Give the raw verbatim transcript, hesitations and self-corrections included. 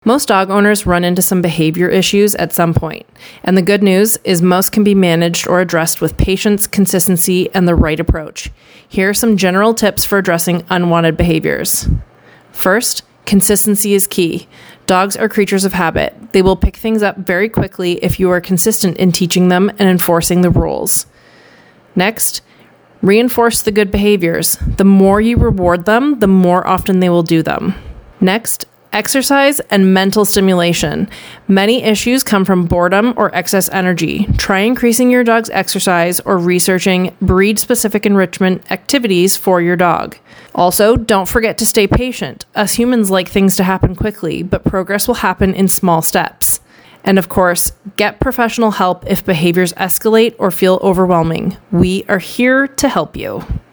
Most dog owners run into some behavior issues at some point, and the good news is most can be managed or addressed with patience, consistency, and the right approach. Here are some general tips for addressing unwanted behaviors. First, consistency is key. Dogs are creatures of habit. They will pick things up very quickly if you are consistent in teaching them and enforcing the rules. Next, reinforce the good behaviors. The more you reward them, the more often they will do them. Next, exercise and mental stimulation. Many issues come from boredom or excess energy. Try increasing your dog's exercise or researching breed-specific enrichment activities for your dog. Also, don't forget to stay patient. Us humans like things to happen quickly, but progress will happen in small steps. And of course, get professional help if behaviors escalate or feel overwhelming. We are here to help you.